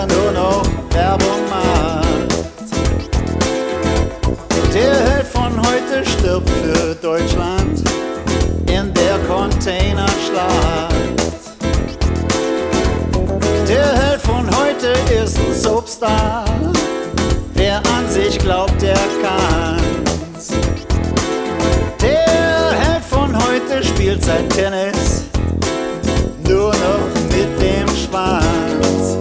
der nur noch Werbung macht. Der Held von heute stirbt für Deutschland in der Containerschlacht. Der Held von heute ist ein Soapstar, wer an sich glaubt, der kann's. Der Held von heute spielt sein Tennis nur noch mit dem Schwanz.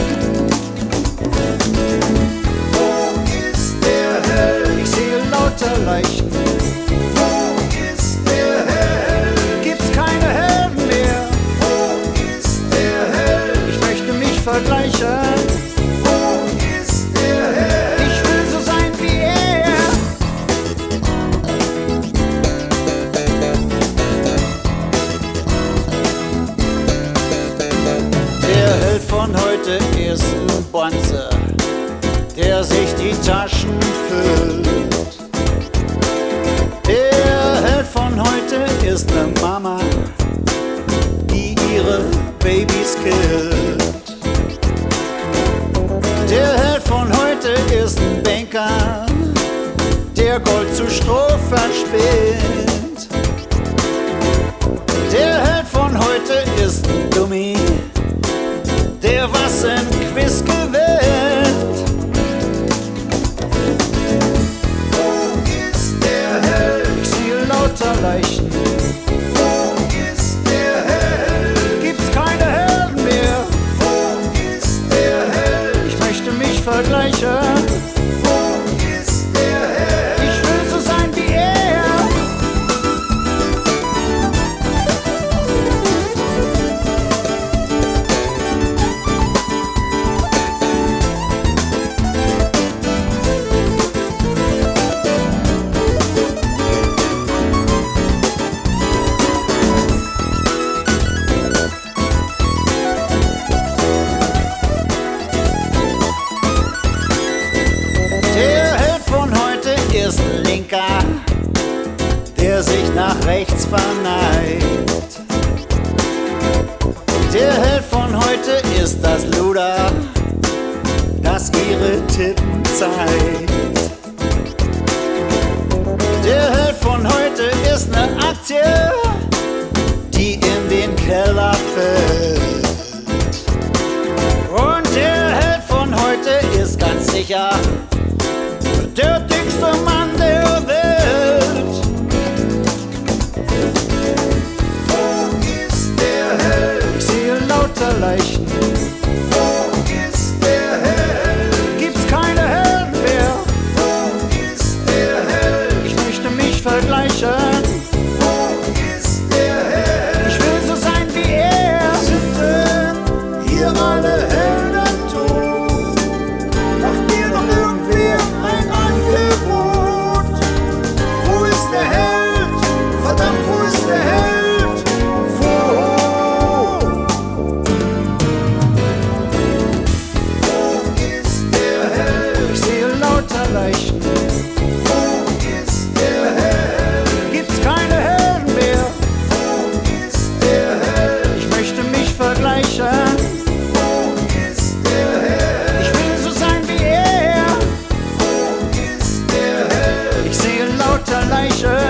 Wo ist der Held? Ich sehe lauter Leichen. Wo ist der Held? Gibt's keine Helden mehr? Wo ist der Held? Ich möchte mich vergleichen. Wo ist der Held? Ich will so sein wie er. Der Held von heute ist ein Bonze, der sich die Taschen füllt. Der Held von heute ist eine Mama, die ihre Babys killt. Der Held von heute ist ein Banker, der Gold zu Stroh verspinnt. Der Held von heute ist ein Dummi, der was im Quiz gewinnt. Wo ist der Held? Ich sehe lauter Leichen. Wo ist der Held? Gibt's keine Helden mehr? Wo ist der Held? Ich möchte mich vergleichen. Wo ist der Held? Ich will so sein wie er. Der Held von heute ist ein Linker, der sich nach rechts verneigt. Der Held von heute ist das Luder, das ihre Tippen zeigt. Der Held von heute ist eine Aktie, die in den Keller fällt. Und der Held von heute ist ganz sicher der dickste Mann der Welt. Wo ist der Held? Ich sehe lauter Leichen. Wo ist der Held? Gibt's keine Helden mehr? Wo ist der Held? Ich möchte mich vergleichen. Wo ist der Held? Ich will so sein wie er. Sind denn hier alle Helden tot? Macht mir noch irgendwer ein Angebot? Wo ist der Held? Verdammt, wo ist der Held? Wo? Wo ist der Held? Ich sehe lauter Leichen. Wo ist der Held? Gibt's keine Helden mehr? Wo ist der Held? Ich möchte mich vergleichen. Wo ist der Held? Ich will so sein wie er. Wo ist der Held? Ich sehe lauter Leichen.